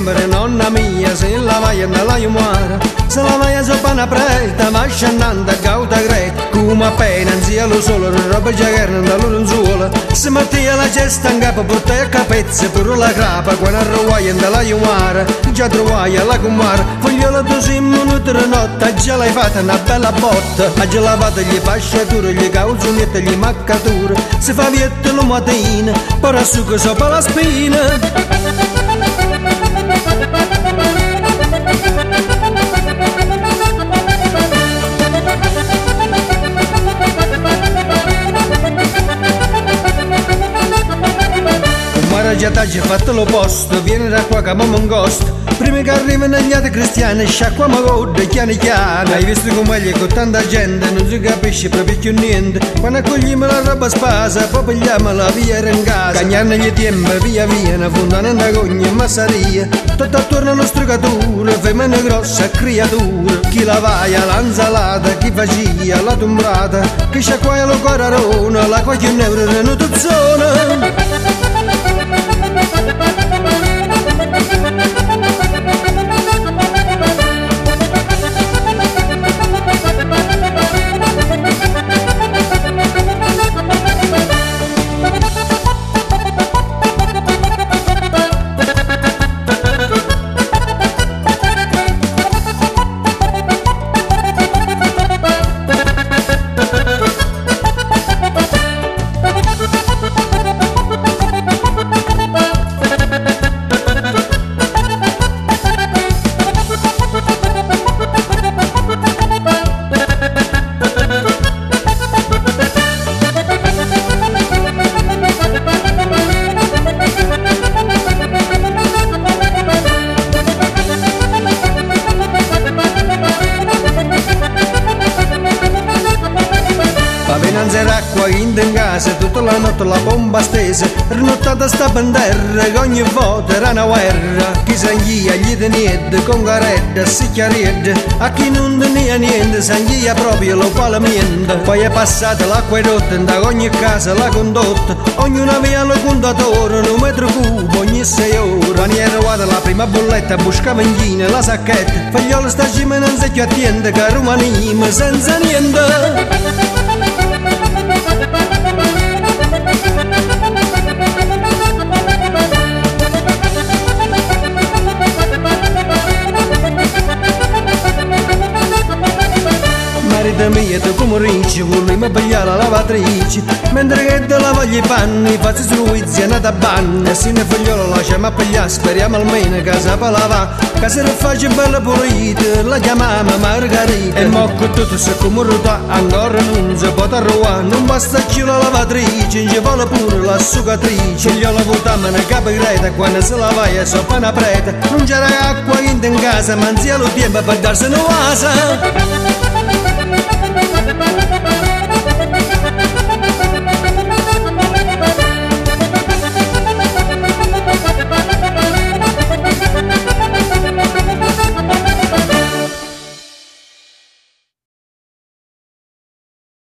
sempre nonna mia, se la vai nella iumara, se la vai sopra una preta, ma scendendo a cauta greta, come appena in cielo solo, roba giacarna da loro in sola, se mattia la cesta in capo, portai a capezze, pure la crapa, quando arrovai nella iumara, già trovai alla comara, fogliola tu 6 minuti di notte, già l'hai fatta una bella botta, ha già lavato gli fasciature, gli calzonette, gli maccature, si fa vietto la mattina, poi asciuga sopra la spina. Già t'hai fatto l'opposto, vieni da qua che mamma un costo. Prima che arrivano gli altri cristiani, sciacquamo code, chiani chiani. Hai visto come è con tanta gente, non si capisce proprio più niente. Quando accogliamo la roba spasa, poi pigliamola via in casa. Cagnarne gli tempi, via via, una fondamenta cogna e massaria. Tutto attorno alla strucatura, femmina grossa, creatura. Chi la vaia, l'anzalata, chi faccia la tombrata, chi sciacquaia lo corarone, la qualche un euro in tutta zona. Acqua in casa, tutta la notte la bomba stesa, rinottata sta bandiera, che ogni volta era una guerra. Chi sanghia gli niente, con garedda, si chiaredda, a chi non tenia niente, sanghia proprio lo palamento. Poi è passata l'acquedotta, da ogni casa la condotta, ognuno aveva lo contatore, un metro cubo ogni 6 ore. Quando è arrivata la prima bolletta, buscava in china la sacchetta, fagliolo sta cima non si più attende, che rumanima senza niente. Marita mia, tu come ricci, volevamo pigliare la lavatrice, mentre che te lavagli i panni, faccio sluizzi e nata banna, e se ne figliolo lasciamo a pigliare, speriamo almeno che sappia lavare, che se ne faccia bella pulita, la chiamiamo Margherita. E mo' che tutto si comodità, ancora non si può arruolare, non basta più la lavatrice, ci vuole pure l'asciugatrice, figliolo votammo una capireta, quando si lavaia sopra una preta, non c'era acqua in casa, ma anzi lo tempo per darsi una vasa.